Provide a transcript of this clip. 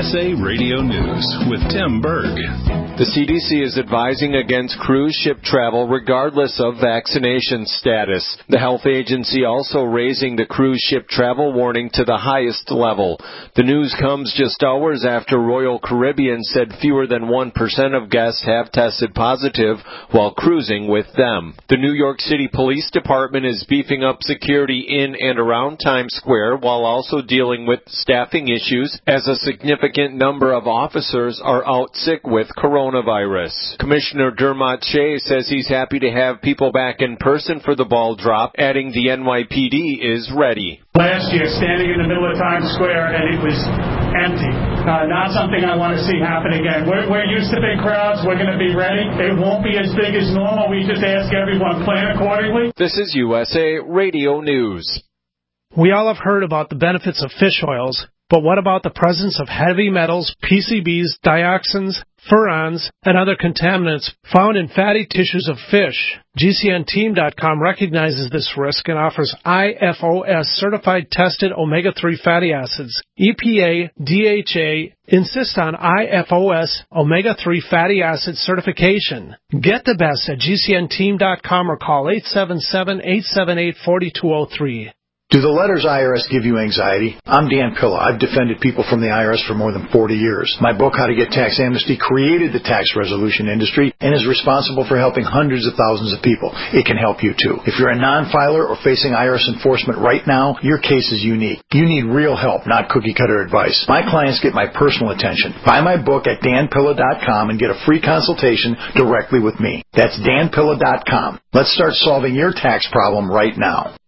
USA Radio News with Tim Berg. The CDC is advising against cruise ship travel regardless of vaccination status. The health agency also raising the cruise ship travel warning to the highest level. The news comes just hours after Royal Caribbean said fewer than 1% of guests have tested positive while cruising with them. The New York City Police Department is beefing up security in and around Times Square while also dealing with staffing issues as a significant number of officers are out sick with coronavirus. Commissioner Dermot Shea says he's happy to have people back in person for the ball drop, adding the NYPD is ready. Last year, standing in the middle of Times Square, and it was empty. Not something I want to see happen again. We're used to big crowds. We're going to be ready. It won't be as big as normal. We just ask everyone, plan accordingly. This is USA Radio News. We all have heard about the benefits of fish oils, but what about the presence of heavy metals, PCBs, dioxins, furans, and other contaminants found in fatty tissues of fish? GCNteam.com recognizes this risk and offers IFOS certified tested omega-3 fatty acids. EPA, DHA insist on IFOS omega-3 fatty acid certification. Get the best at GCNteam.com or call 877-878-4203. Do the letters IRS give you anxiety? I'm Dan Pilla. I've defended people from the IRS for more than 40 years. My book, How to Get Tax Amnesty, created the tax resolution industry and is responsible for helping hundreds of thousands of people. It can help you too. If you're a non-filer or facing IRS enforcement right now, your case is unique. You need real help, not cookie-cutter advice. My clients get my personal attention. Buy my book at danpilla.com and get a free consultation directly with me. That's danpilla.com. Let's start solving your tax problem right now.